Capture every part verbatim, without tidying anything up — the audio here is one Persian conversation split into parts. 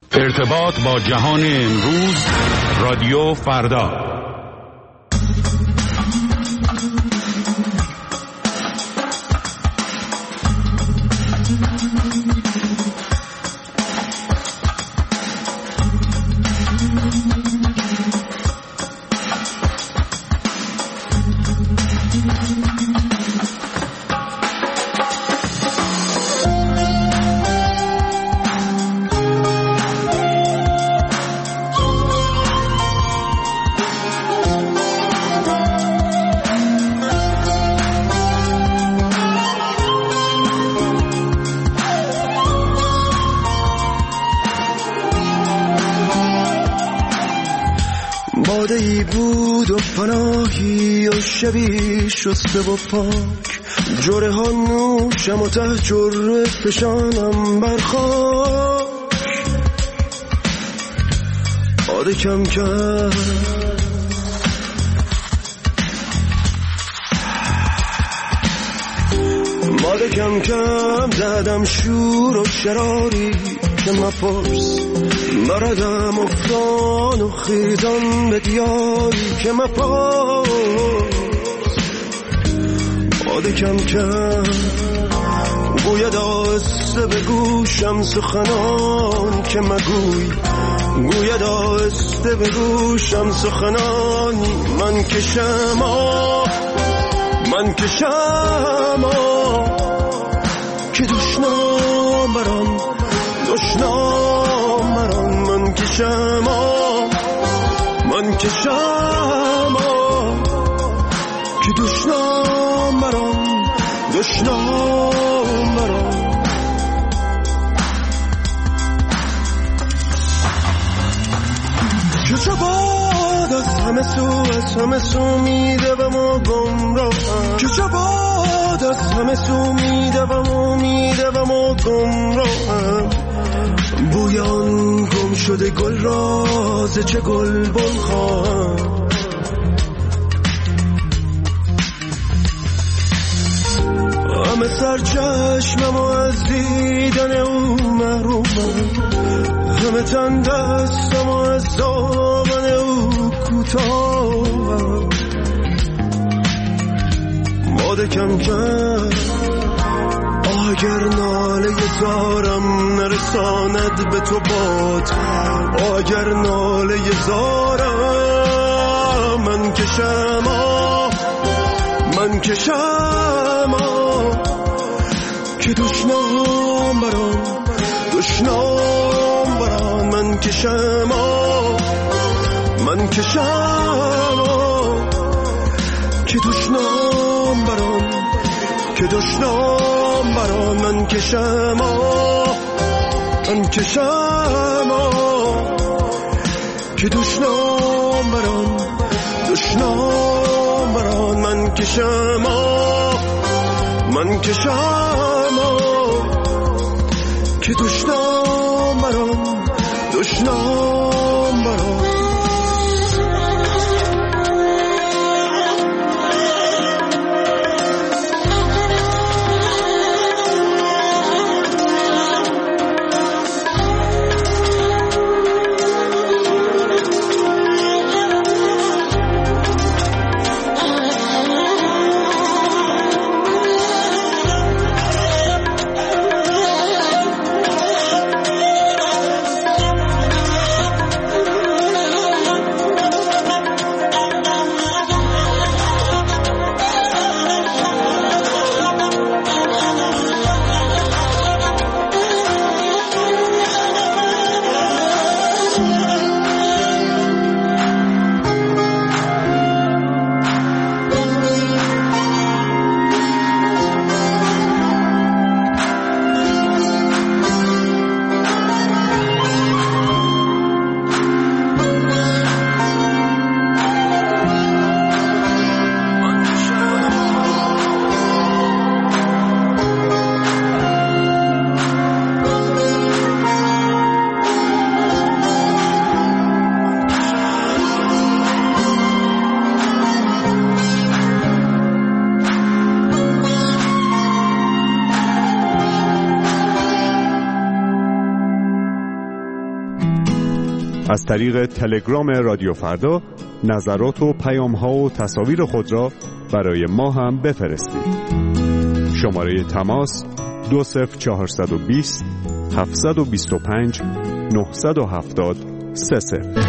ارتباط با جهان امروز، رادیو فردا. باده‌ای بود و پناهی و شبی شسته و پاک، جره ها نوشم و ته جره فشانم برخاک. باده کم کم باده کم کم زدم شور و شراری که مپرس، بردم افتان و خیزان به دیاری که مپرس. باده کم کم گوید آهسته به گوشم سخنان که مگوی، گوید آهسته به گوشم سخنانی. من کشم آه من کشم آه که دشنام برام دشنام برام. من کشم آه من کشم آه که دشنام برام دشنام برام. که چه باد از همه سو از همه سو میدوم و گمراهم، که چه باد از همه سو میدوم و میدوم و گمراهم. بویان گم شده گل راز چه گل بن خواهم. همه سر چشمم و از دیدن او محرومم، همه تن دستم و از دامن او کوتاهم. باده کم کم اگر ناله زارم نرساند به تو باد، اگر ناله زارم من کشم آه من کشم آه که دشنام برام دشنام برام. من کشم آه من کشم آه که دشنام برام که دشنام برام. من کشم آه من کشم آه که دشنام برام دشنام برام. من کشم آه من کشم آه که دشنام برام دشنام برام. از طریق تلگرام رادیو فردا نظرات و پیام‌ها و تصاویر خود را برای ما هم بفرستید. شماره تماس دو صفر چهارصد و بیست هفتصد و بیست و پنج نهصد و هفتاد سه صفر.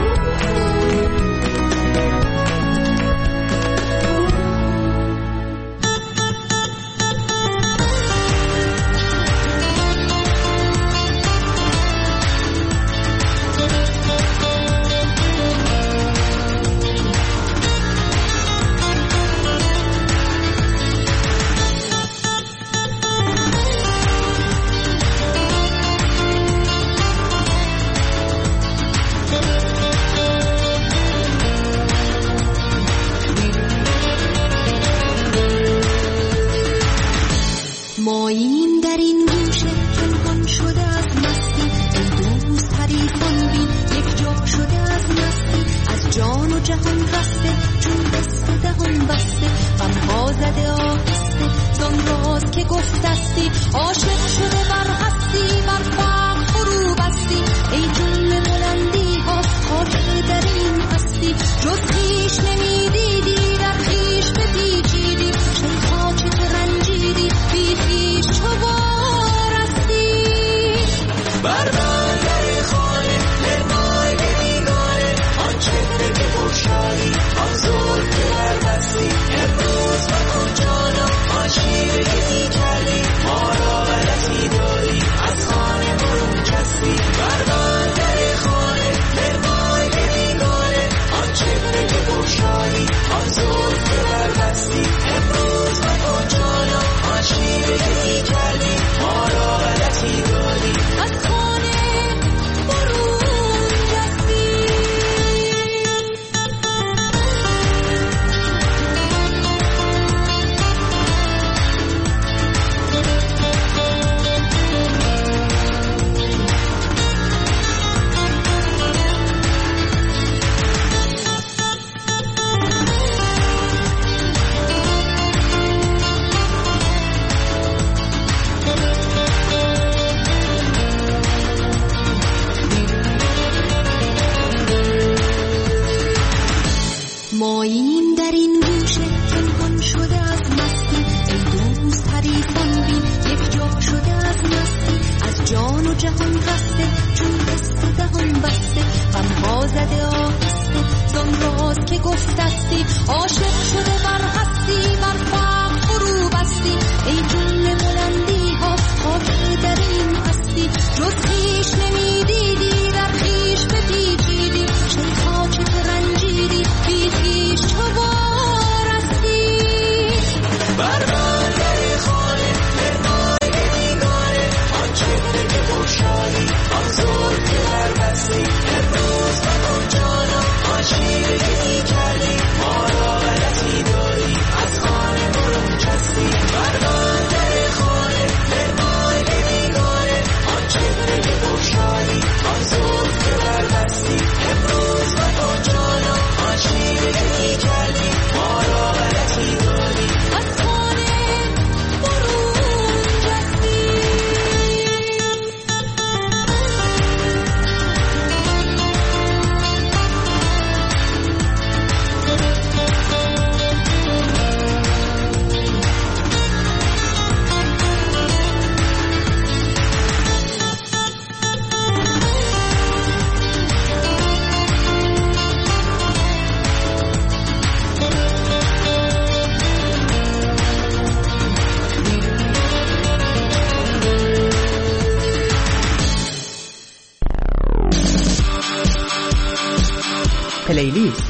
پلیلیست.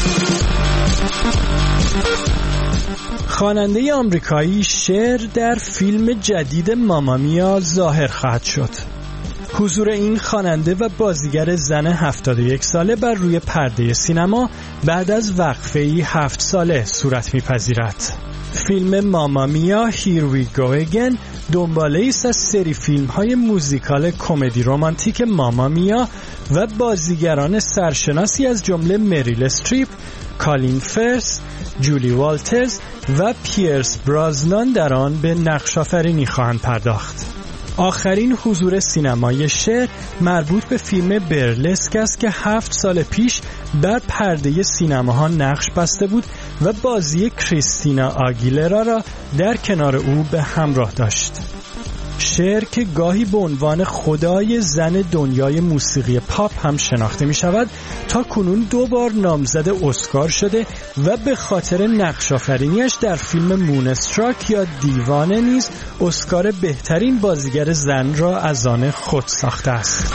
خواننده آمریکایی شر در فیلم جدید ماما میا ظاهر خواهد شد. حضور این خواننده و بازیگر زن هفتاد و یک ساله بر روی پرده سینما بعد از وقفه‌ای هفت ساله صورت می‌پذیرد. فیلم ماما میا هیر وی گو اگین دنباله است از سری فیلم‌های موزیکال کمدی رمانتیک ماما میا و بازیگران سرشناسی از جمله مریل استریپ، کالین فرث، جولی والترز و پیرس برازنان در آن به نقش آفرینی خواهند پرداخت. آخرین حضور سینمایی شر مربوط به فیلم برلسک است که هفت سال پیش بر پرده سینماها نقش بسته بود و بازی کریستینا آگیلرا را در کنار او به همراه داشت. شر که گاهی به عنوان خدای زن دنیای موسیقی پاپ هم شناخته می شود، تا کنون دو بار نامزد اسکار شده و به خاطر نقش آفرینیش در فیلم مونستراک یا دیوانه نیز اسکار بهترین بازیگر زن را از آن خود ساخته است.